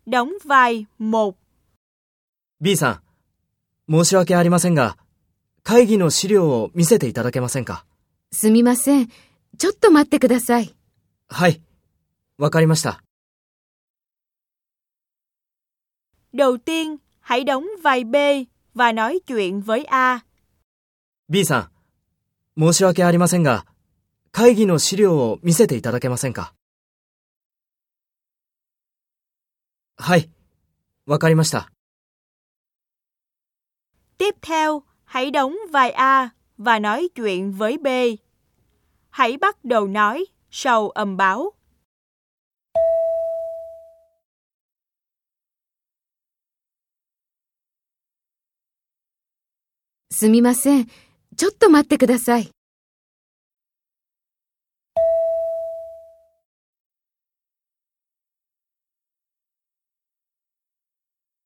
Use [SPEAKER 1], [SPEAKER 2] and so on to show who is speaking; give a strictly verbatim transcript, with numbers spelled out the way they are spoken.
[SPEAKER 1] đóng vai một.
[SPEAKER 2] B さん、申し訳ありませんが、会議の資料を見せていただけませんか？
[SPEAKER 3] すみません。ちょっと待ってください。
[SPEAKER 2] はい、わかりました。
[SPEAKER 1] Đầu tiên, hãy đóng vai B và nói chuyện với A.
[SPEAKER 2] B さん、申し訳ありませんが、会議の資料を見せていただけませんか？はい、わかりました。
[SPEAKER 1] Tiếp theo, hãy đóng vai A và nói chuyện với B. Hãy bắt đầu nói sau âm báo.
[SPEAKER 3] すみません。ちょっと待ってください。